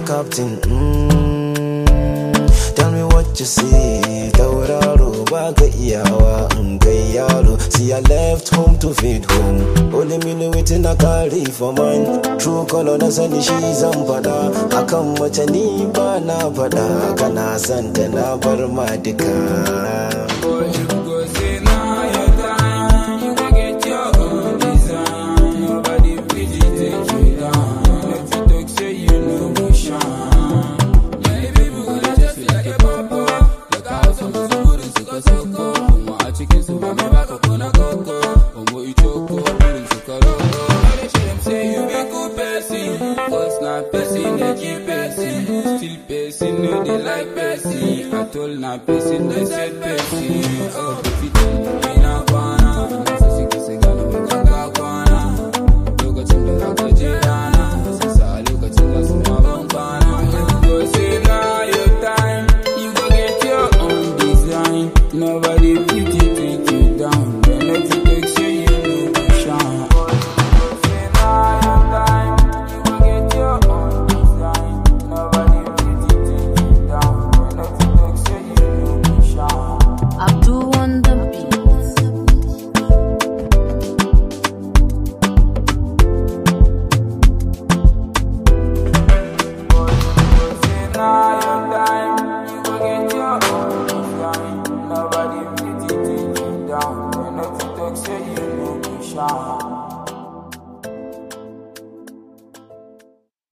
captain. Tell me what you see. Tauraro baga iyawa ngai yaro. See I left home to feed home. Only me know it in a carry for mine. True color na sani shi zan fada. Akan mace ni ba na fada. Kana santa na bar ma duka. Still person, no they like person. I told na person, they said person.